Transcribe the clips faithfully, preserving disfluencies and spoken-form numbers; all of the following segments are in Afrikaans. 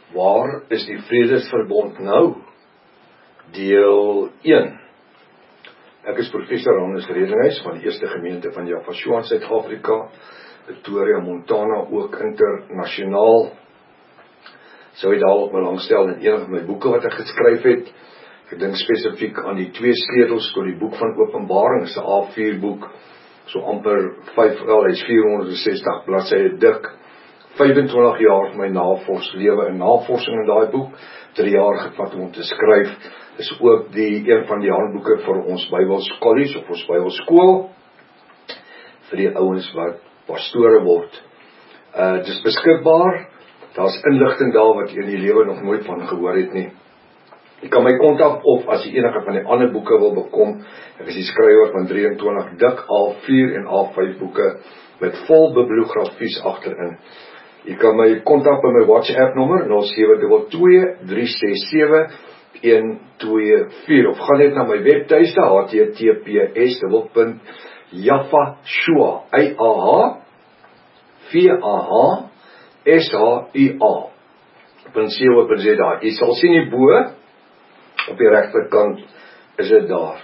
Waar is die vredesverbond nou? Deel een. Ek is professor Hannes Redinghuis van die Eerste Gemeente van Jaffa in Suid-Afrika, Pretoria, Montana, ook internasionaal. Sou jy daarop belangstel in een van my boeke wat ek geskryf het. Ek dink spesifiek aan die twee sleutels tot die boek van Openbaring, is 'n A vier boek, so amper vyf, wel, hy's vierhonderdsestig bladsye dik. vyfentwintig jaar van my navorsingslewe in navorsing in daai boek, drie jaar gevat om te skryf. Is ook die een van die handboeke vir ons Bybelskoollies of ons Bybelskool vir die ouens wat pastore word. Uh, dit is beskikbaar. Daar's inligting daar wat jy in die lewe nog nooit van gehoor het nie. Jy kan my kontak of as jy enige van die ander boeke wil bekom. Ek is die skrywer van drieëntwintig dik A vier en A vyf boeke met vol bibliografies agterin. Jy kan my kontak by my WhatsApp nommer nul sewe twee twee drie ses sewe een twee vier of gaan net na my webtuiste h t t p s punt jaffa shua y a h v a h s h u a punt co punt z a. Jy sal sien hierbo op die regterkant is dit daar.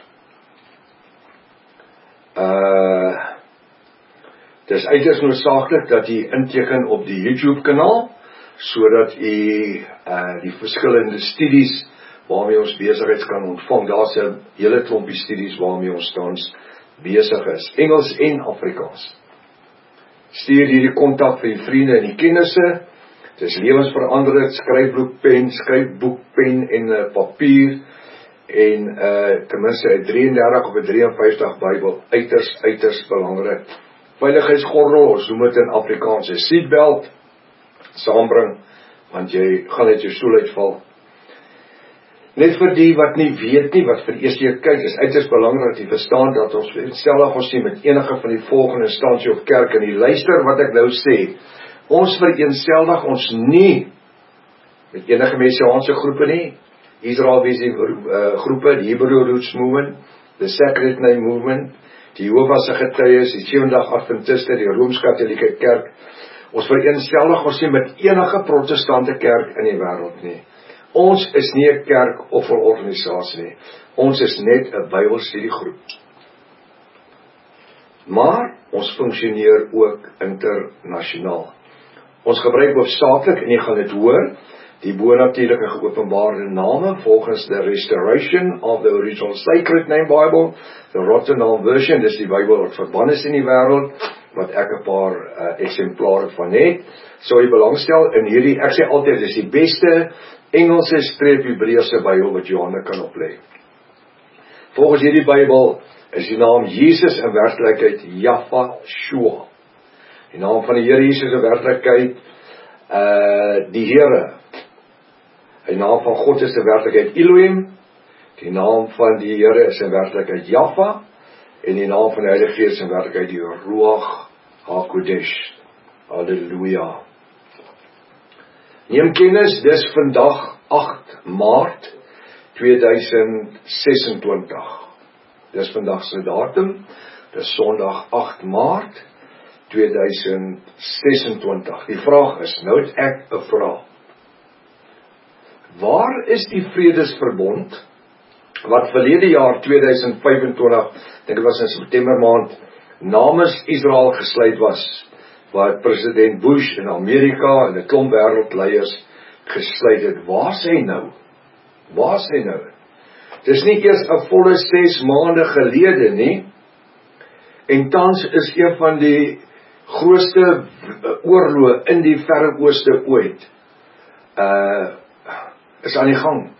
Uh Dis uiters noodsaaklik dat jy inteken op die YouTube kanaal, sodat jy uh, die verskillende studies waarmee ons besigheid kan ontvang. Daar's 'n hele klompie studies waarmee ons tans besig is, Engels en Afrikaans. Stuur hierdie kontak vir die vriende en die kennisse. Dis lewensveranderend, skryfboekpen, skryfboekpen en uh, papier en uh, ten minste 'n drieëndertig of 'n drieënvyftig Bybel, uiters uiters belangrik. Veiligheidsgordel, ons noem dit in Afrikaans 'n seatbelt, saambring, want jy gaan net jou stoel uitval. Net vir die wat nie weet nie, wat vir eers keer kyk, is uiters belangrik dat jy verstaan dat ons vereenselwig ons nie met enige van die volgende instansie of kerk in die luister wat ek nou sê. Ons vereenselwig ons nie met enige messiaanse groepe nie, Israel Visie uh, groepe, die Hebrew Roots Movement, the Sacred Name Movement, die Jehovah's Getuies, die Sewendag Adventiste, die Rooms-Katolieke Kerk. Ons vereenselwig ons nie met enige protestante kerk in die wêreld nie. Ons is nie 'n kerk of 'n organisasie nie. Ons is net 'n Bybelstudiegroep. Maar ons funksioneer ook internasionaal. Ons gebruik hoofsaaklik, en jy gaan dit hoor, die bonatuurlike geopenbaarde name volgens the Restoration of the Original Sacred Name Bible, the Rotterdam Version, dis die Bybel wat verbann is in die wêreld, wat ek 'n paar uh, eksemplare van het. Sou jy belangstel in hierdie, ek sê altyd, dis die beste Engelse streep Hebreëse Bybel wat Johannes kan oplê. Volgens hierdie Bybel is die naam Jesus in werklikheid Jaffa Shua. Die naam van die Here Jesus in werklikheid uh, die Here. Die naam van God is in werklikheid Elohim. Die naam van die Here is in werklikheid Jaffa. En die naam van die Heilige Gees is in werklikheid die Ruach HaKodesh. Halleluja. Neem kennis, dis vandag agt Maart tweeduisend sesentwintig. Dis vandag se datum, dis Sondag agt Maart tweeduisend sesentwintig. Die vraag is, nou het ek 'n vraag. Waar is die vredesverbond wat verlede jaar tweeduisend vyfentwintig, dink dit was in September maand, namens Israel gesluit was, wat president Bush in Amerika en 'n klomp wêreldleiers gesluit het? Waar is hy nou? Waar is hy nou? Dis nie eers 'n volle ses maande gelede nie, en tans is een van die grootste oorloë in die Verre Ooste ooit, uh, is aan die gang.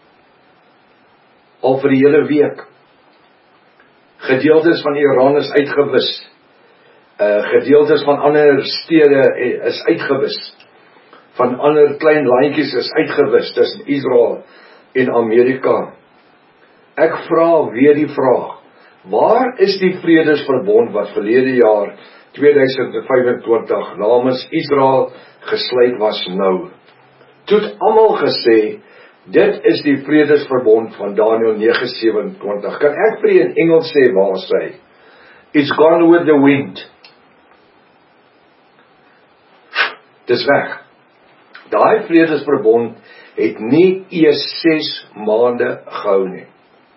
Al vir die hele week. Gedeeltes van Iran is uitgewis. Uh, gedeeltes van ander stede is uitgewis. Van ander klein landjies is uitgewis tussen Israel en Amerika. Ek vra weer die vraag, waar is die vredesverbond wat verlede jaar tweeduisend vyfentwintig namens Israel gesluit was nou? Toe het almal gesê, dit is die vredesverbond van Daniël nege sewentydig. Kan ek vir in Engels sê waar sy? It's gone with the wind. Dis weg. Daai vredesverbond het nie eers ses maande gehou nie.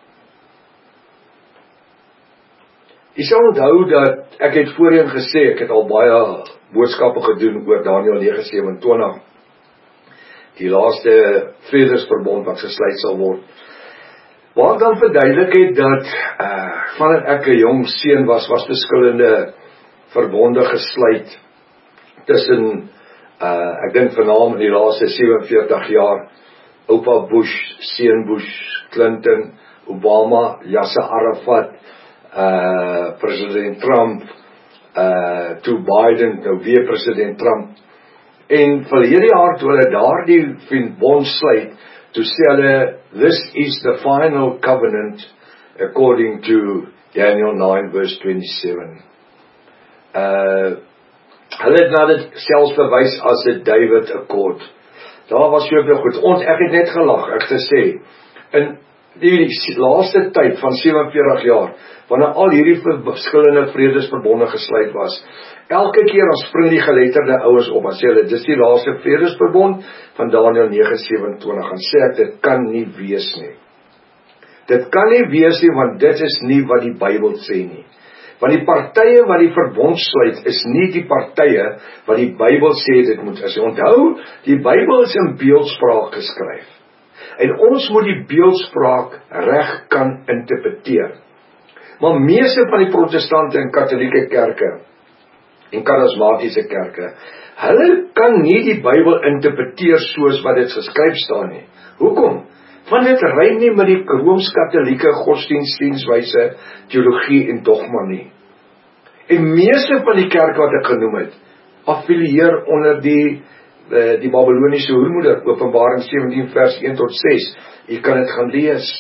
Jy sal onthou dat ek het voorheen gesê, ek het al baie boodskappe gedoen oor Daniël nege sewenentwintig, die laaste vredesverbond wat gesluit sal word, waar dan verduidelik het dat, uh, vandat ek 'n jong seun was, was verskillende verbonde gesluit, tussen, uh, ek dink vernaam in die laaste sewenveertig jaar, oupa Bush, seun Bush, Clinton, Obama, Yasser Arafat, uh, president Trump, uh, toe Biden, nou weer president Trump, en verlede jaar toe hulle daardie verbond sluit, toe sê hulle, this is the final covenant, according to Daniel nine verse twenty-seven. Uh, hulle het na dit selfs verwys as die David Accord. Daar was soveel goed, ons, ek het net gelag, ek het gesê, in die laaste tyd van sewenveertig jaar, wanneer al hierdie verskillende vredesverbonde gesluit was, elke keer dan spring die geletterde ouens op, en sê hulle, dis die laaste vredesverbond van Daniël nege sewenentwintig, en sê ek, dit kan nie wees nie. Dit kan nie wees nie, want dit is nie wat die Bybel sê nie. Want die partye wat die verbond sluit, is nie die partye wat die Bybel sê dit moet is. Onthou, die Bybel is in beeldspraak geskryf. En ons moet die beeldspraak reg kan interpreteer. Maar meeste van die protestante en katholieke kerke, en charismatiese kerke, hulle kan nie die Bybel interpreteer soos wat dit geskryf staan nie. Hoekom? Want dit ry nie met die rooms-katholieke godsdienstdienswyse, teologie en dogma nie. En meeste van die kerke wat ek genoem het, affilieer onder die, die Babyloniese hoermoeder, Openbaring sewentien vers een tot ses. Jy kan dit gaan lees.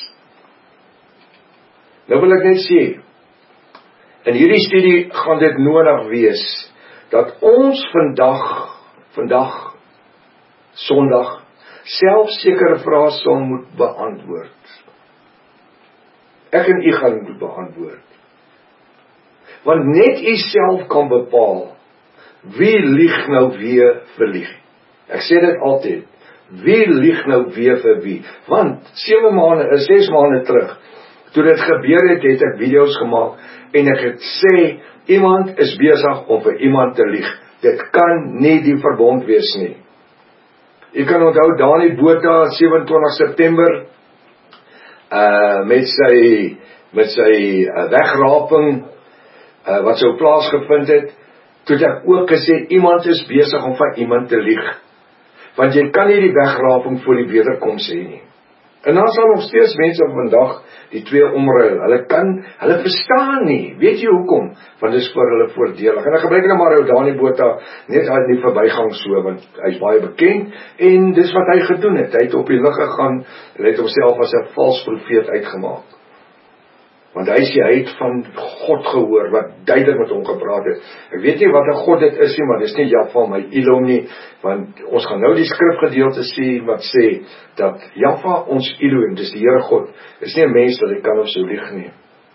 Nou wil ek net sê, in hierdie studie gaan dit nodig wees, dat ons vandag, vandag, Sondag, self sekere vrae sal moet beantwoord. Ek en u gaan moet beantwoord. Want net u self kan bepaal, wie lieg nou weer vir lieg. Ek sê dit altyd, wie lieg nou weer vir wie? Want, sewe maande, ses maande terug, toe dit gebeur het, het ek video's gemaak, en ek het sê, iemand is besig om vir iemand te lieg. Dit kan nie die verbond wees nie. Jy kan onthou, Dani Botha, sewenentwintig September, uh, met sy, met sy uh, wegraping, uh, wat sou plaasgevind het, toe het ek ook gesê, iemand is besig om van iemand te lieg. Want jy kan nie die wegraping voor die wederkoms hê nie. En dan sal nog steeds mense vandag die twee omruil. Hulle kan, hulle verstaan nie. Weet jy hoekom? Want dit is vir hulle voordelig. En ek gebruik nou maar ou Dani Botha net uit die verbygang so, want hy is baie bekend, en dis wat hy gedoen het. Hy het op die lig gegaan, en hy het homself as 'n vals profeet uitgemaak. Want hy sê, hy het van God gehoor, wat duidelik met hom gepraat het. Ek weet nie wat 'n God dit is nie, maar dit is nie Jaffa, my Elom nie, want ons gaan nou die skrifgedeelte sien, wat sê, dat Jaffa ons Elohim, dis die Here God, is nie 'n mens dat hy kan of so lieg nie.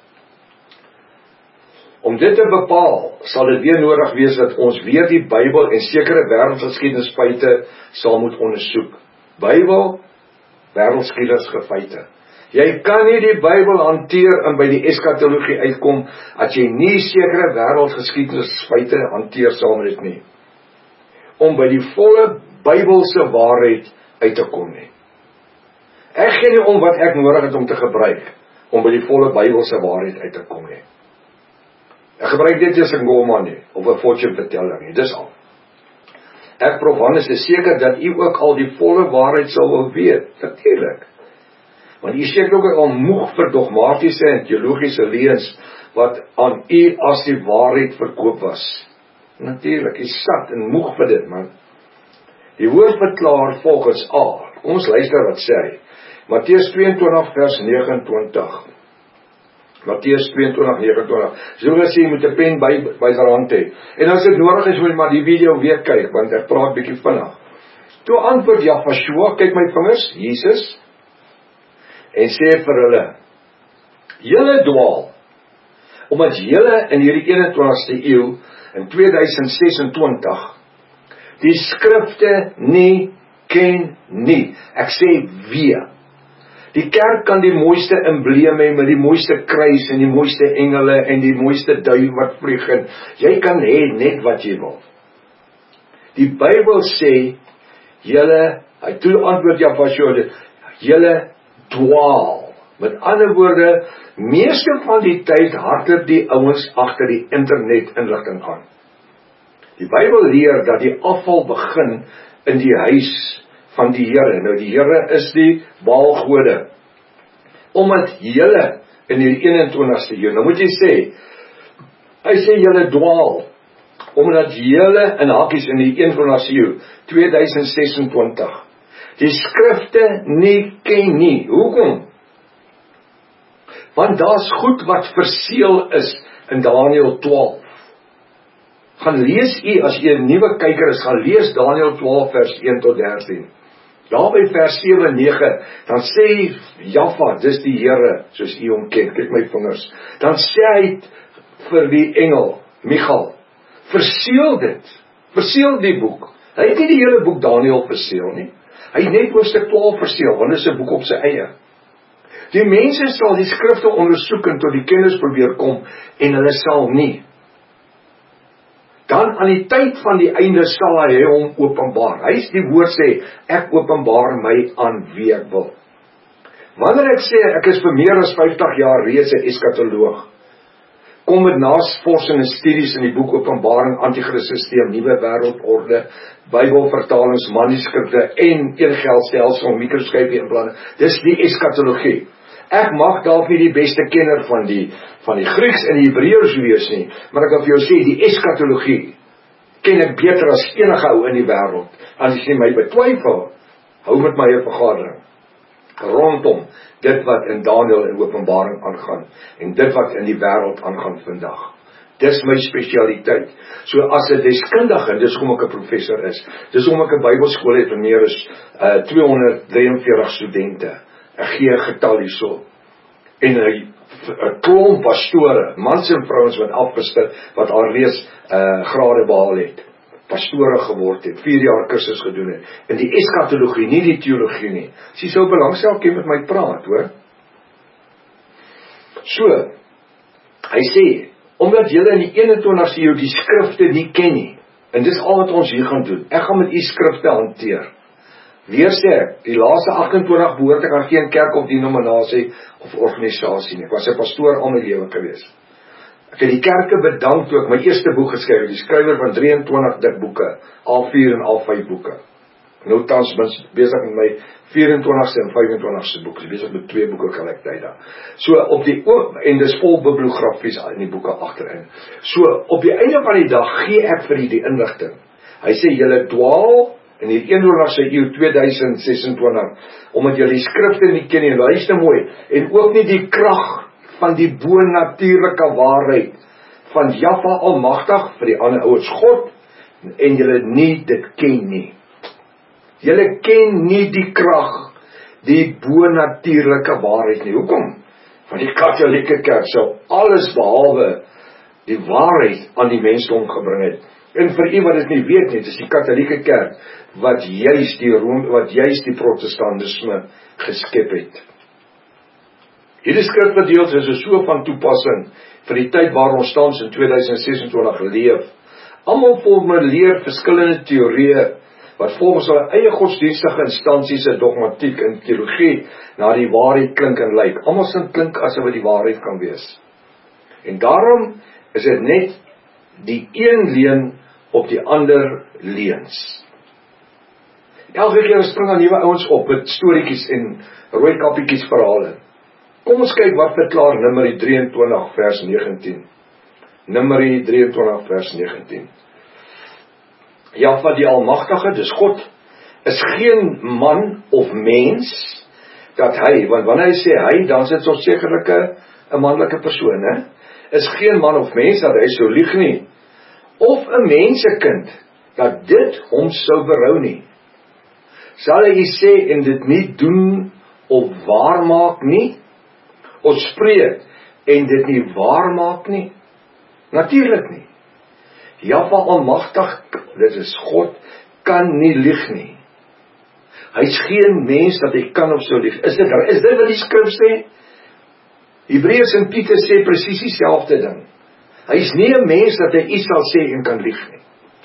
Om dit te bepaal, sal dit weer nodig wees, dat ons weer die Bybel en sekere wêreldgeskiedenisfeite sal moet ondersoek. Bybel, wêreldgeskiedenis feite. Jy kan nie die Bybel hanteer en by die eskatologie uitkom, as jy nie sekere wêreldgeskiedenisfeite hanteer saam met dit nie. Om by die volle Bybelse waarheid uit te kom nie. Ek gee nie om wat ek nodig het om te gebruik, om by die volle Bybelse waarheid uit te kom nie. Ek gebruik dit as 'n goma nie, of 'n fortune verteller nie, dis al. Ek prof Hannes is seker dat u ook al die volle waarheid sal wil weet, natuurlik. Want u seker ook al moeg vir dogmatiese en teologiese leuns, wat aan u as die waarheid verkoop was. Natuurlik, u sat en moeg vir dit, man. Die woord verklaar volgens A. Ons luister wat sê hy. Matteus tweeëntwintig vers nege en twintig. Matteus tweeëntwintig nege en twintig. So gesê, jy moet 'n pen by, by sy hand hê. En as dit nodig is, moet jy maar die video weer kyk, want ek praat bietjie vinnig. Toe antwoord Jafashua, kyk my vingers, Jesus, en sê vir hulle, julle dwaal, omdat julle in hierdie eenentwintigste eeu, in tweeduisend ses en twintig, die skrifte nie ken nie. Ek sê weer. Die kerk kan die mooiste embleem hê met die mooiste kruis en die mooiste engele en die mooiste duif wat vlieg en jy kan hê net wat jy wil. Die Bybel sê, julle, hy toe antwoord Jafasjoe, julle dwaal. Met ander woorde, meeste van die tyd hardloop die ouens agter die internet inligting aan. Die Bybel leer dat die afval begin in die huis van die Here. Nou die Here is die Baalgode. Omdat julle in die eenentwintigste eeu, nou moet jy sê, hy sê julle dwaal, omdat julle in hakies in die eenentwintigste eeu, tweeduisend sesentwintig, die skrifte nie ken nie. Hoekom? Want daar's goed wat verseël is in Daniël twaalf. Gaan lees u, as jy 'n nuwe kyker is, gaan lees Daniël twaalf vers een tot dertien. Daar by vers sewe en nege, dan sê Jaffa, dis die Here, soos u hom ken, kyk my vingers, dan sê hy vir die engel, Michael, verseël dit, verseël die boek. Hy het nie die hele boek Daniël verseël nie, hy het net hoofstuk twaalf verseël, want dit is 'n boek op sy eie. Die mense sal die skrifte ondersoek en tot die kennis probeer kom, en hulle sal nie. Dan aan die tyd van die einde sal hy hom openbaar. Hy is die woord sê, ek openbaar my aan wie ek wil. Wanneer ek sê, ek is vir meer as vyftig jaar reeds 'n eskatoloog, kom met navorsing en studies in die boek Openbaring, Antichrist-sisteem, Nuwe Wêreldorde, Bybelvertalings, manuskripte en een geldstelsel, mikroskopie en planne. Dis die eskatologie. Ek mag dalk nie die beste kenner van die van die Grieks en die Hebreërs wees nie, maar ek wil vir jou sê, die eskatologie ken ek beter as enige ou in die wêreld. As jy my betwyfel, hou met my 'n vergadering rondom dit wat in Daniël en Openbaring aangaan en dit wat in die wêreld aangaan vandag. Dis my spesialiteit. So as 'n deskundige, dis hoekom ek 'n professor is. Dis hoekom ek 'n Bybelskool het vir meer as uh, tweehonderddrieënveertig studente. Ek gee 'n getal hierso. En 'n klomp pastore, mans en vrouens wat afgestel, wat alreeds uh, grade behaal het, pastore geword het, vier jaar kursus gedoen het, in die eskatologie, nie die teologie nie. As jy sou belangstel, kan jy met my praat, hoor. So, hy sê, omdat julle in die eenentwintigste eeu die skrifte nie ken nie, en dis al wat ons hier gaan doen, ek gaan met die skrifte hanteer. Weer sê ek, die laaste agtentwintig behoort ek aan geen kerk of denominasie of organisasie nie. Ek was 'n pastoor al my lewe gewees. Ek het die kerke bedank toe ek my eerste boek geskryf het, die skrywer van drieëntwintig dik boeke, A vier en A vyf boeke. Nou tans besig met my vyf-en-twintigste en vyf-en-twintigste boek, besig met twee boeke gelyktydig. So op die oop, en dis vol bibliografies in die boeke agterin. So op die einde van die dag gee ek vir u die inligting. Hy sê julle dwaal in die eenentwintigste eeu tweeduisend sesentwintig, omdat julle die skrifte nie ken nie, luister mooi, en ook nie die krag van die bo-natuurlike waarheid van Jahwe Almagtig, vir die ander ouers God, en julle nie dit ken nie. Julle ken nie die krag, die bo-natuurlike waarheid nie. Hoekom? Want die Katolieke Kerk sou alles behalwe die waarheid aan die mensdom gebring het. En vir u wat dit nie weet nie, dis die Katolieke Kerk wat juis die Rome, wat juis die Protestantisme geskep het. Hierdie skrifgedeelte is so van toepassing vir die tyd waar ons tans in tweeduisend sesentwintig leef. Almal formuleer verskillende teorieë wat volgens hulle eie godsdienstige instansies se dogmatiek en teologie na die waarheid klink en lyk. Almal sê klink asof dit die waarheid kan wees. En daarom is dit net die een leuen op die ander leuns. Elke keer spring daar nuwe ouens op met storieetjies en rooi kappietjies verhale. Kom ons kyk wat verklaar Numeri drieëntwintig vers negentien. Numeri drieëntwintig vers negentien. Jahwe die Almagtige, dis God, is geen man of mens dat hy, want wanneer hy sê hy, dan is dit so sekerlike 'n manlike persoon, hè? Is geen man of mens dat hy sou lieg nie, of 'n mensekind dat dit hom sou berou nie. Sal hy sê en dit nie doen of waarmaak nie, of spreek en dit nie waarmaak nie? Natuurlik nie. Jahwe Almagtig, dit is God, kan nie lieg nie. Hy's geen mens dat hy kan of sou lieg. Is dit, is dit wat die skrif sê? Hebreërs en Pieter sê presies dieselfde ding. Hy is nie 'n mens dat hy iets sal sê en kan lieg nie.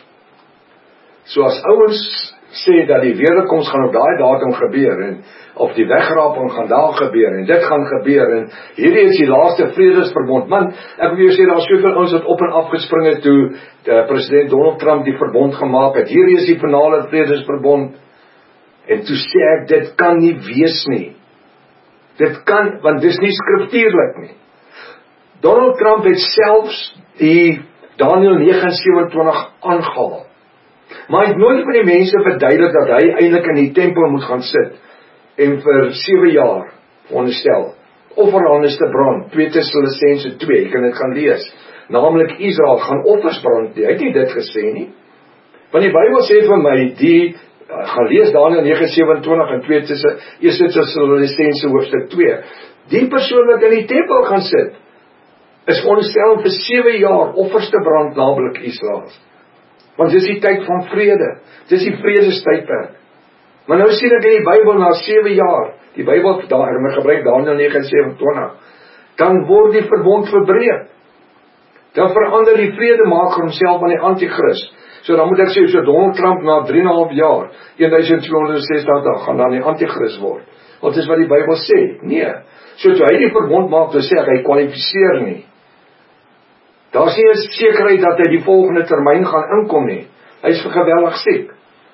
So as ouens sê dat die wederkoms gaan op daai datum gebeur, en of die wegraping gaan daar gebeur, en dit gaan gebeur, en hierdie is die laaste vredesverbond. Man, ek wil jou sê, daar is soveel ouens wat op en af gespring het toe uh, president Donald Trump die verbond gemaak het. Hierdie is die finale vredesverbond. En toe sê ek, dit kan nie wees nie. Dit kan, want dit is nie skriftuurlik nie. Donald Trump het selfs die Daniël negen sewenentwintig aangehaal. Maar hy het nooit vir die mense verduidelik dat hy eintlik in die tempel moet gaan sit en vir sewe jaar veronderstel offerhandes te brand. twee Tessalonisense twee, ek kan dit gaan lees. Naamlik Israel gaan offers brand. Hy het nie dit gesê nie. Want die Bybel sê vir my, die gaan lees Daniël negen sewenentwintig en twee Tessalonisense hoofstuk twee. Die persoon wat in die tempel gaan sit, is veronderstel vir sewe jaar offers te brand, naamlik Israel. Want dis die tyd van vrede. Dis die vredestydperk. Maar nou sien ek in die Bybel na sewe jaar, die Bybel daar, my gebruik Daniël negen sewenentwintig, dan word die verbond verbreek. Dan verander die vredemaker homself aan die antichrist. So dan moet ek sê, so Donald Trump na drie en 'n half jaar, twaalf tweehonderdsestig gaan dan die antichrist word. Want dis wat die Bybel sê. Nee. So toe hy die verbond maak, toe sê ek, hy kwalifiseer nie. Daar is nie 'n sekerheid dat hy die volgende termyn gaan inkom nie. Hy is geweldig siek.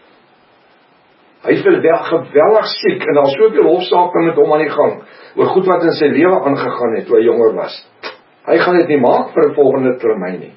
Hy is geweldig siek, en daar is soveel hofsaake met hom aan die gang, oor goed wat in sy lewe aangegaan het, toe hy jonger was. Hy gaan dit nie maak vir 'n volgende termyn nie.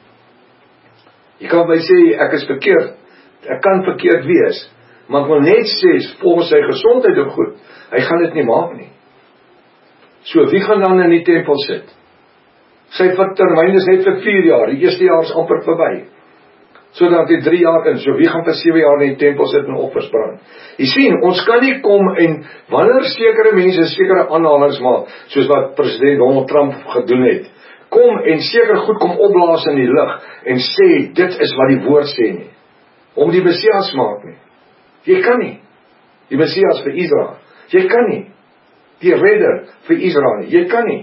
Jy kan my sê, ek is verkeerd, ek kan verkeerd wees, maar ek wil net sê, volgens sy gesondheid en goed, hy gaan dit nie maak nie. So, wie gaan dan in die tempel sit? Sy termyn is net vir vier jaar, die eerste jaar is amper verby. So dan die drie jaar in, so wie gaan vir sewe jaar in die tempel sit en offers brand? Jy sien, ons kan nie kom en, wanneer sekere mense sekere aanhalings maak, soos wat president Donald Trump gedoen het, kom en seker goed kom opblaas in die lig, en sê, dit is wat die woord sê nie, om die Messias maak nie. Jy kan nie, die Messias vir Israel, jy kan nie, die redder vir Israel nie, jy kan nie,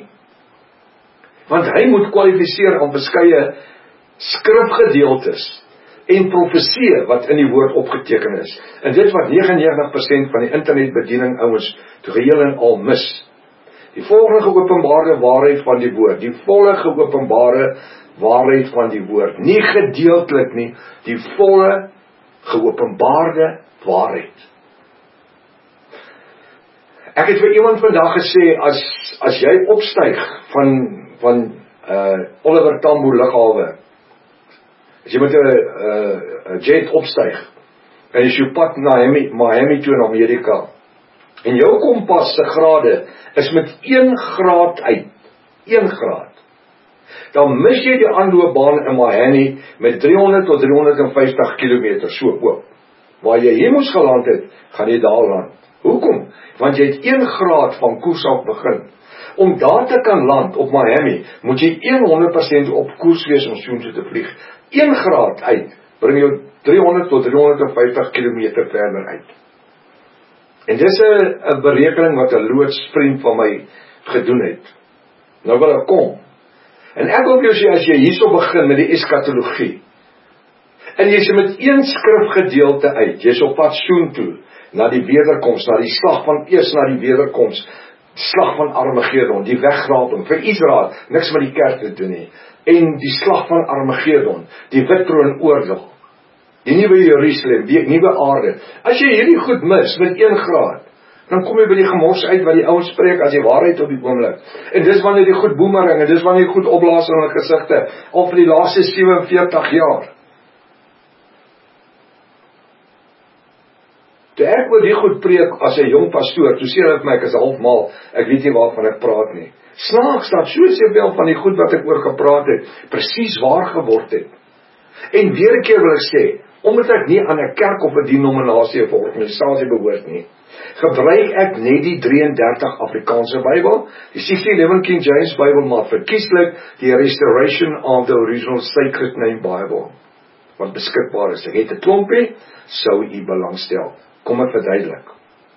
want hy moet kwalifiseer aan verskeie skrifgedeeltes, en profeseë wat in die woord opgeteken is, en dit wat negenennegentig persent van die internetbediening ouens toe geheel en al mis. Die volgende geopenbaarde waarheid van die woord, die volle geopenbaarde waarheid van die woord, nie gedeeltelik nie, die volle geopenbaarde waarheid. Ek het vir iemand vandag gesê, as, as jy opstyg van, van uh, Oliver Tambo lughawe, as jy met 'n uh, jet opstyg, en as jy pad na Miami, Miami toe in Amerika, en jou kompas se grade is met een graad uit, een graad, dan mis jy die aanloopbaan in Miami met driehonderd tot driehonderdvyftig kilometer, so oop. Waar jy hier moes geland het, gaan jy daar land. Hoekom? Want jy het een graad van koers af begin. Om daar te kan land op Miami, moet jy honderd persent op koers wees om soontoe te vlieg. een graad uit, bring jou driehonderd tot driehonderdvyftig kilometer verder uit. En dis 'n berekening wat 'n loodsvriend van my gedoen het. Nou wil ek kom. En ek wil jou sê, as jy hierso begin met die eskatologie, en jy is met een skrifgedeelte uit, jy is op pad soontoe, na die wederkoms, na die slag van, eers na die wederkoms, slag van Armageddon, die wegraping, vir Israel, niks met die kerk te doen nie, en die slag van Armageddon, die wittroon oordeel, die nuwe Jerusalem, die nuwe aarde. As jy hierdie goed mis met een graad, dan kom jy by die gemors uit wat die ouens spreek as die waarheid op die oomblik. En dis wanneer die goed boemering, en dis wanneer die goed opblaas in hulle gesigte, al vir die laaste sewenveertig jaar. Toe ek oor die goed preek as 'n jong pastoor, toe sê hulle vir my, ek is halfmal, ek weet nie waarvan ek praat nie. Snaaks dat so soveel van die goed wat ek oor gepraat het, presies waar geword het. En weer 'n keer wil ek sê, omdat ek nie aan 'n kerk of 'n denominasie of 'n organisasie behoort nie, gebruik ek net die drie en dertig Afrikaanse Bybel, die sixteen eleven King James Bybel, maar verkieslik die Restoration of the Original Sacred Name Bible, wat beskikbaar is. Ek het 'n klompie, sou u belangstel. Kom ek verduidelik.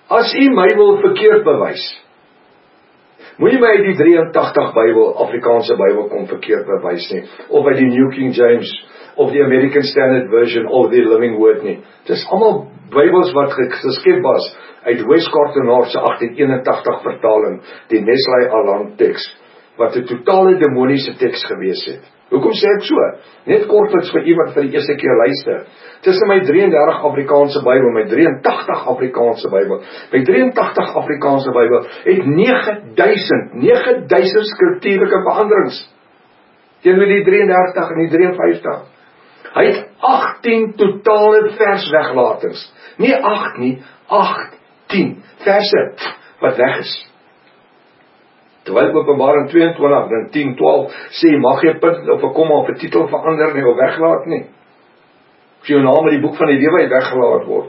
As u my wil verkeerd bewys, moenie my uit die drie en tagtig Bybel, Afrikaanse Bybel kom verkeerd bewys nie, of uit die New King James, of die American Standard Version, of die Living Word nie. Dit is allemaal Bybels wat geskep was uit Westcott en North se agtien eenentagtig vertaling, die Nestle Alarm teks, wat 'n totale demoniese teks gewees het. Hoekom sê ek so? Net kortliks vir iemand vir die eerste keer luister. Tussen my drie en dertig Afrikaanse Bybel, my drie en tagtig Afrikaanse Bybel, my drie en tagtig Afrikaanse Bybel, het nege duisend, nege duisend skriftuurlike veranderings, teenoor die drie en dertig en die drie en vyftig. Hy het agttien totale vers weglatings, nie agt nie, agttien verse wat weg is. Terwyl Openbaring twee en twintig en tien twaalf sê, mag jy 'n punt of 'n komma of 'n titel verander nie, of weglaat nie. As jou naam in die boek van die lewe weggelaat word.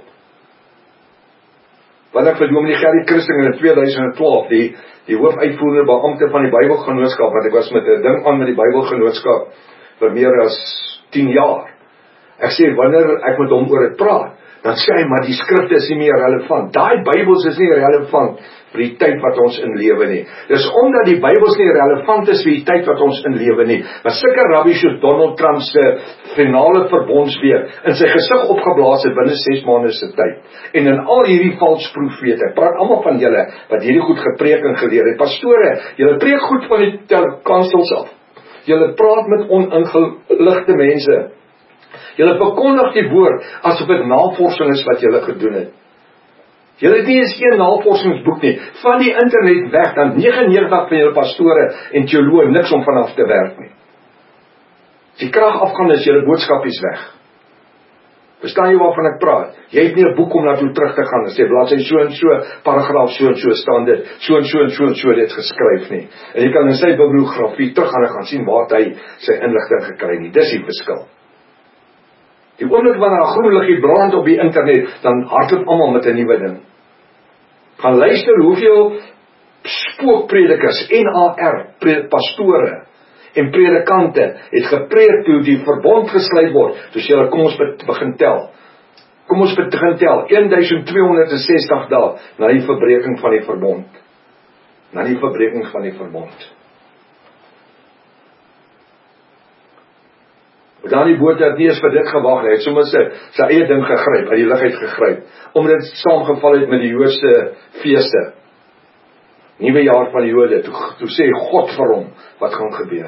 Wat ek vir Dominee Gerrie Christing in twee duisend twaalf, die, die hoofuitvoerende beampte van die Bybelgenootskap, want ek was met 'n ding aan met die Bybelgenootskap vir meer as tien jaar. Ek sê, wanneer ek met hom oor het praat, dan sê hy, maar die skrifte is nie meer relevant. Daai Bybels is nie relevant vir die tyd wat ons in lewe nie. Dis omdat die Bybels nie relevant is vir die tyd wat ons in lewe nie. Maar sulke rabbies soos Donald Trump se finale verbondsweek in sy gesig opgeblaas het binne ses maande se tyd. En in al hierdie valse profete, praat almal van julle wat hierdie goed gepreek en geleer het. Pastore, julle preek goed van die kansels af. Julle praat met oningeligte mense. Julle verkondig die woord asof dit navorsing is wat julle gedoen het. Julle het nie eens een navorsingsboek nie. Van die internet weg, dan negenennegentig van julle pastore en teoloë niks om vanaf te werk nie. As die krag afgaan, is julle boodskap is weg. Verstaan jy waarvan ek praat? Jy het nie 'n boek om na toe terug te gaan en sê bladsy so en so, paragraaf so en so staan dit, so en so en so en so dit geskryf nie. En jy kan in sy bibliografie terug gaan en gaan sien waar hy sy inligting gekry nie. Dis die verskil. Die oomblik wanneer 'n groen liggie brand op die internet, dan hardloop almal met 'n nuwe ding. Gaan luister hoeveel spookpredikers, N A R, pastore en predikante het gepreek toe die verbond gesluit word. Toe sê hulle, kom ons begin tel. Kom ons begin tel. een duisend tweehonderd sestig dae na die verbreeking van die verbond. Na die verbreeking van die verbond. Dan die boot het nie eens vir dit gewag, hy het sommer sy, sy eie ding gegryp, uit die lug uit gegryp, omdat dit saamgeval het met die Joodse feeste, nuwe jaar van die Jode, toe, toe sê God vir hom, wat gaan gebeur.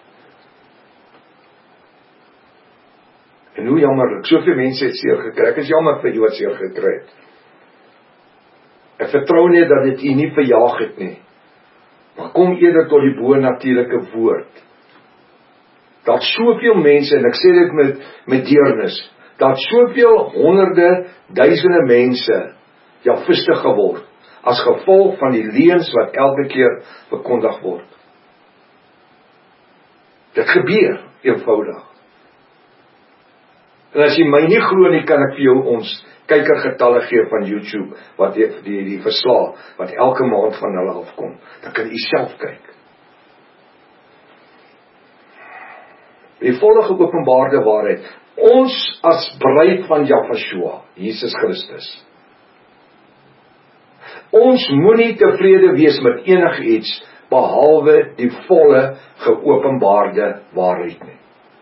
En hoe jammerlik, soveel mense het seer gekry, ek is jammer vir u wat seer gekry het. Ek vertrou nie dat dit u nie verjaag het nie, maar kom eerder tot die bo-natuurlike woord. Dat soveel mense, en ek sê dit met, met deernis, dat soveel honderde, duisende mense jafiste geword, as gevolg van die leuns wat elke keer verkondig word. Dit gebeur, eenvoudig. En as jy my nie glo nie, kan ek vir jou ons kykergetalle gee van YouTube, wat die, die, die verslae, wat elke maand van hulle afkom, dan kan jy self kyk. Die volgende geopenbaarde waarheid, ons as bruid van Jahweh, Jesus Christus, ons moenie tevrede wees met enig iets, behalwe die volle geopenbaarde waarheid nie.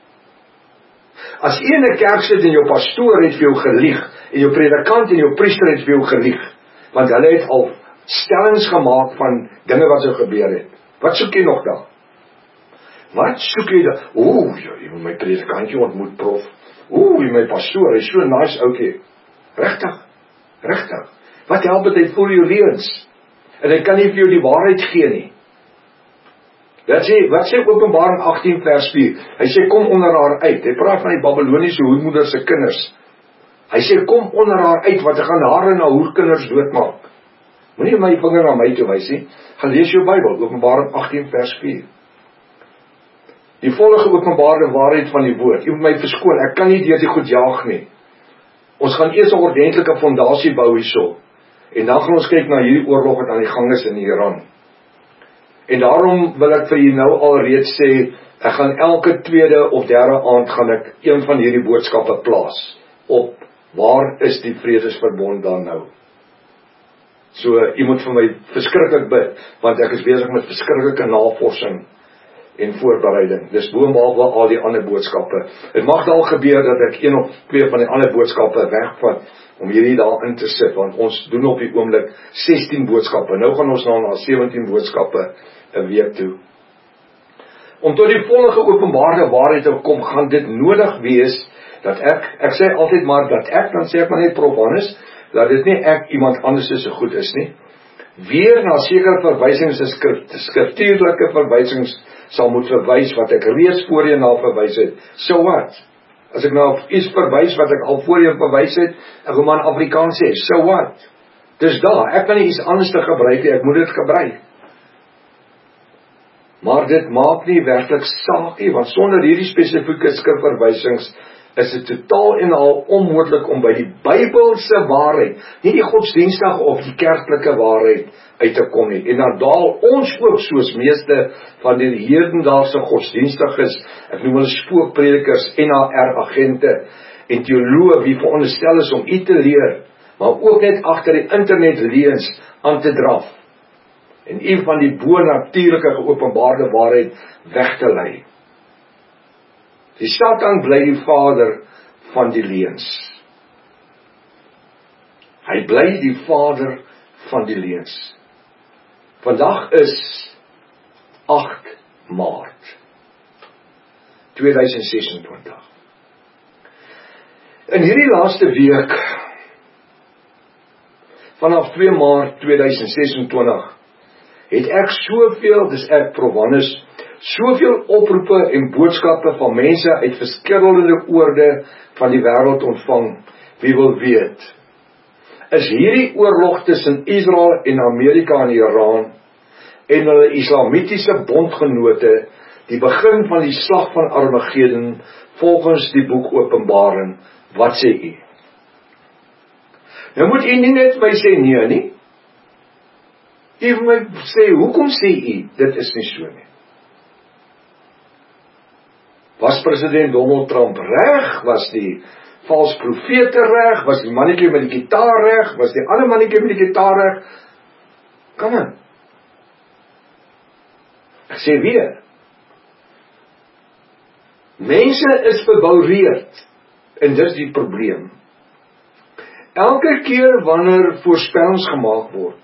As jy in 'n kerk sit en jou pastoor het vir jou gelieg, en jou predikant en jou priester het vir jou gelieg, want hulle het al stellings gemaak van dinge wat so gebeur het, wat soek jy nog daar? Wat soek jy daar? Oeh, jy moet my predikantjie ontmoet, prof. Oeh, my pastoor, hy is so nice oukie. Regtig, regtig. Wat help het, hy voel jou leuns? En hy kan nie vir jou die waarheid gee nie. Wat sê, wat sê Openbaring agttien vers vier? Hy sê, kom onder haar uit. Hy praat van die Babyloniese hoedmoeder se kinders. Hy sê, kom onder haar uit, want hy gaan haar en haar hoerkinders doodmaak. Moenie my vinger na my toe wys nie. Gaan lees jou Bybel, Openbaring agttien vers vier. Die volle geopenbaarde waarheid van die woord. Jy moet my verskoon, ek kan nie deur die goed jaag nie. Ons gaan eers 'n ordentlike fondasie bou hierso. En dan gaan ons kyk na hierdie oorlog wat aan die gang is in Iran. En daarom wil ek vir julle nou al reeds sê, ek gaan elke tweede of derde aand gaan ek een van hierdie boodskappe plaas op waar is die vredesverbond dan nou? So, jy moet vir my verskriklik bid, want ek is besig met verskriklike navorsing en voorbereiding. Dis boonbehalwe al die ander boodskappe. Het mag dalk gebeur dat ek een of twee van die ander boodskappe wegvat, om hierdie daar in te sit, want ons doen op die oomblik sestien boodskappe. Nou gaan ons nou na sewentien boodskappe 'n week toe. Om tot die volle geopenbaarde waarheid te kom, gaan dit nodig wees, dat ek, ek sê altyd maar, dat ek, dan sê ek maar net Prof Hannes, dat dit nie ek iemand anders is so goed is nie, weer na sekere verwysings en skrif, skriftuurlike verwysings sal moet verwys, wat ek reeds voorheen na verwys het. So wat? As ek nou iets verwys wat ek al voorheen verwys het, ek wil maar in Afrikaans sê, so wat? Dis daar, ek kan nie iets anders te gebruik nie, ek moet dit gebruik. Maar dit maak nie werklik saak nie, want sonder hierdie spesifieke skrifverwysings is dit totaal en al onmoontlik om by die Bybelse waarheid, nie die godsdienstige of die kerklike waarheid uit te kom nie. En dan daal ons ook soos meeste van die hedendaagse godsdienstiges, ek noem hulle spookpredikers, N A R agente en teoloë wie veronderstel is om u te leer, maar ook net agter die internet leuns aan te draf en u van die bo-natuurlike geopenbaarde waarheid weg te lei. Die Satan bly die vader van die leuns. Hy bly die vader van die leuns. Vandag is agt Maart tweeduisend sesentwintig. In hierdie laaste week, vanaf twee Maart tweeduisend sesentwintig, het ek soveel, dis ek Prof Hannes, soveel oproepe en boodskappe van mense uit verskillende oorde van die wêreld ontvang. Wie wil weet, is hierdie oorlog tussen Israel en Amerika en Iran en hulle islamitiese bondgenote die begin van die slag van Armageddon volgens die boek Openbaring? Wat sê u? Nou moet u nie net my sê nee nie. U moet my sê, hoekom sê u dit is nie so nie? Was president Donald Trump reg? Was die vals profete reg? Was die mannetjie met die gitaar reg? Was die ander mannetjie met die gitaar reg? Kom aan. Ek sê weer. Mense is verboureerd. En dis die probleem. Elke keer wanneer voorspellings gemaak word,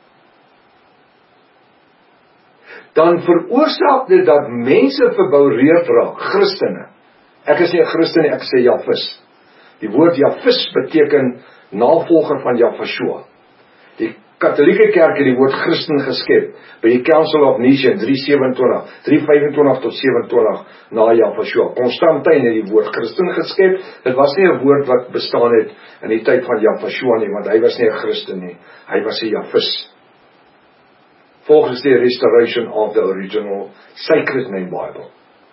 dan veroorsaak dit dat mense verboureerd raak, Christene. Ek is nie 'n Christen nie, ek sê Javis. Die woord Javis beteken navolger van Jahweh. Die Katolieke Kerk het die woord Christen geskep by die Council of Nations drie sewenentwintig, drie vyfentwintig tot sewenentwintig na Jahweh. Konstantin het die woord Christen geskep. Dit was nie 'n woord wat bestaan het in die tyd van Jahweh nie, want hy was nie 'n Christen nie. Hy was 'n Javis. Volgens die restoration of the original Sacred Name Bible.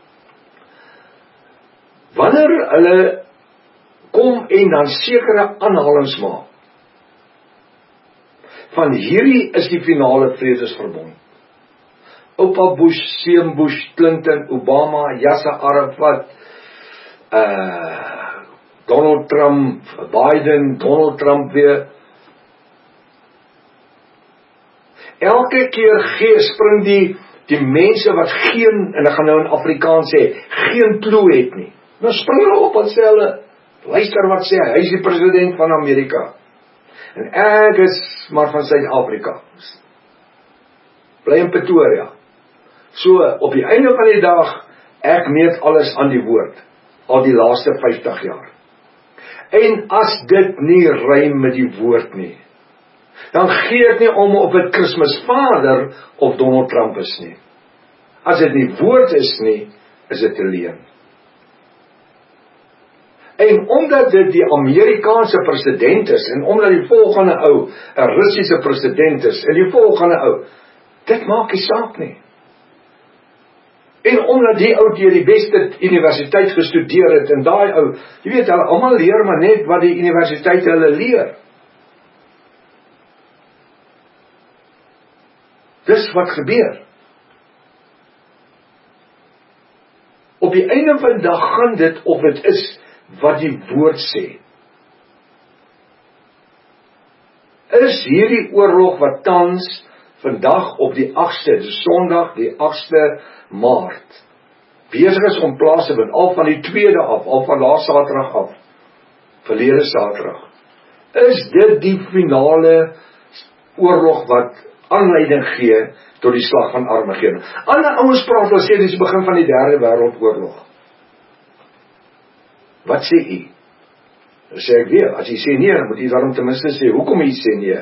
Wanneer hulle kom en dan sekere aanhalings maak, van hierdie is die finale vredesverbond. Oupa Bush, Seun Bush, Clinton, Obama, Yasser Arafat, uh, Donald Trump, Biden, Donald Trump weer. Elke keer gee, spring die, die mense wat geen, en ek gaan nou in Afrikaans sê, geen klou het nie. Nou spring hulle op en sê hulle, luister wat sê hy, hy is die president van Amerika. En ek is maar van Suid-Afrika. Bly in Pretoria. So, op die einde van die dag, ek meet alles aan die woord, al die laaste vyftig jaar. En as dit nie rym met die woord nie, dan gee ek nie om of dit Kersfees Vader of Donald Trump is nie. As dit nie woord is nie, is dit 'n leuen. En omdat dit die Amerikaanse president is, en omdat die volgende ou 'n Russiese president is, en die volgende ou, dit maak nie saak nie. En omdat die ou deur die beste universiteit gestudeer het, en daai ou, jy weet, hulle almal leer maar net wat die universiteite hulle leer. Dis wat gebeur. Op die einde van die dag gaan dit of dit is wat die woord sê. Is hierdie oorlog wat tans vandag op die agste, dis Sondag die agste Maart, besig is om plaas te vind, al van die tweede af, al van laas Saterdag af, verlede Saterdag, is dit die finale oorlog wat aanleiding gee tot die slag van Armageddon. Ander ouens praat wel sê, dit is die begin van die derde wêreldoorlog. Wat sê u? Dan sê ek weer, as jy sê nee, dan moet jy daarom ten minste sê, hoekom jy sê nee?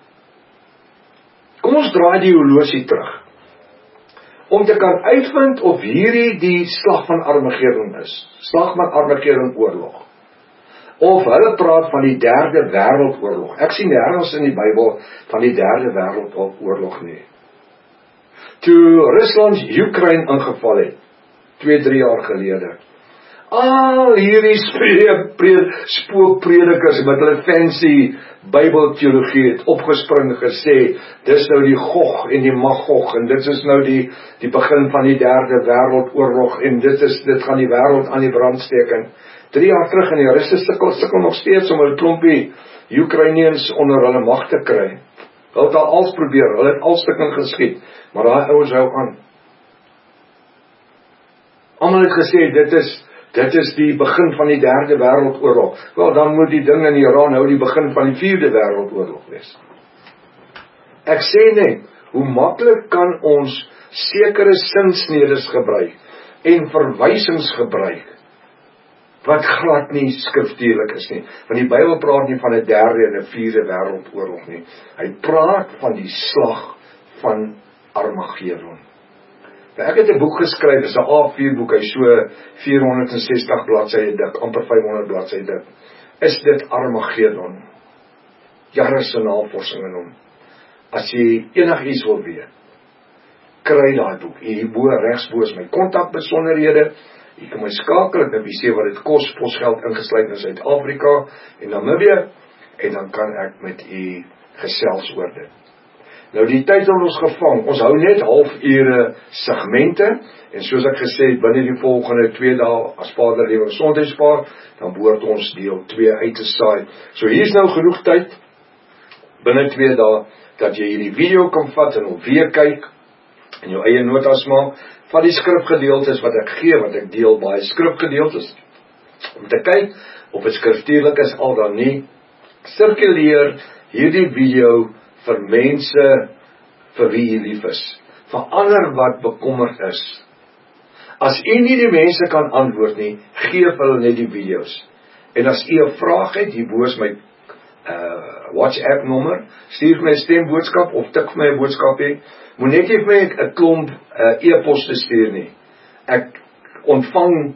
Kom ons draai die horlosie terug, om te kan uitvind of hierdie die slag van Armageddon is, slag van Armageddon oorlog, of hulle praat van die derde wêreldoorlog. Ek sien nergens in die Bybel van die derde wêreldoorlog nie. Toe Rusland Oekraïne ingeval het, twee, drie jaar gelede, al hierdie spookpredikers met hulle fancy Bybelteologie het opgespring gesê, dis nou die Gog en die Magog, en dit is nou die, die begin van die derde wêreldoorlog, en dit is, dit gaan die wêreld aan die brand steek. En drie jaar terug in die Russe sukkel, sukkel nog steeds om 'n klompie Oekraïniërs onder hulle mag te kry. Hulle het al alles probeer, hulle het al stukking geskiet, maar daai ouens hou aan. Almal het gesê, dit is Dit is die begin van die derde wêreldoorlog. Wel, dan moet die ding in Iran nou die begin van die vierde wêreldoorlog wees. Ek sê net, hoe maklik kan ons sekere sinsnedes gebruik en verwysings gebruik wat glad nie skriftuurlik is nie. Want die Bybel praat nie van 'n derde en 'n vierde wêreldoorlog nie. Hy praat van die slag van Armageddon. Ek het 'n boek geskryf, dis 'n A vier boek, hy so vierhonderdsestig bladsye dik, amper vyfhonderd bladsye dik. Is dit Armageddon? Jare se navorsing in hom. As jy enigiets wil weet, kry daai boek. Hierbo regsbo is my kontakbesonderhede. Jy kan my skakel, ek wil sê wat dit kos, posgeld ingesluit in Suid-Afrika en Namibië, en dan kan ek met u gesels oor dit. Nou die tyd het ons gevang, ons hou net halfure segmente, en soos ek gesê het, binne die volgende twee dae, as Vader lewe gesondheidspaar, dan behoort ons deel twee uit te saai. So hier is nou genoeg tyd, binne twee dae, dat jy hierdie video kan vat en hom weer kyk, en jou eie notas maak, van die skrifgedeeltes wat ek gee, wat ek deel baie skrifgedeeltes, om te kyk, of het skriftuurlik is al dan nie, sirkuleer hierdie video, vir mense vir wie jy lief is, vir ander wat bekommerd is. As u nie die mense kan antwoord nie, gee vir hulle net die video's. En as u 'n vraag het, hierbo is my uh, WhatsApp nommer, stuur my 'n stemboodskap of tik vir my 'n boodskap hê. Moet net nie vir my 'n klomp uh, e-poste stuur nie. Ek ontvang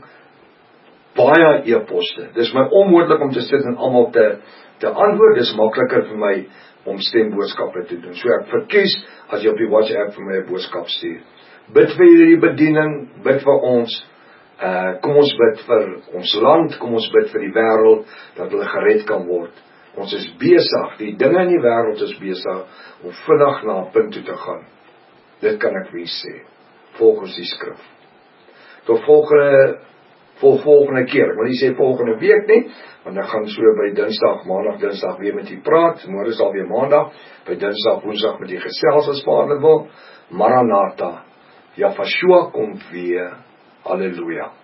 baie e-poste. Dis my onmoontlik om te sit en almal te te antwoord. Dis makliker vir my om stemboodskappe te doen. So ek verkies as jy op die WhatsApp vir my 'n boodskap stuur. Bid vir hierdie bediening, bid vir ons, uh, kom ons bid vir ons land, kom ons bid vir die wêreld, dat hulle gered kan word. Ons is besig, die dinge in die wêreld is besig, om vinnig na 'n punt toe te gaan. Dit kan ek vir sê, volgens die skrif. Tot volgende, vol volgende keer, ek wil nie sê volgende week nie, want ek gaan so by Dinsdag, Maandag, Dinsdag weer met die praat, môre is alweer Maandag, by Dinsdag, Woensdag met die gesels as Vader wil. Maranatha, Yahshua kom weer, halleluja.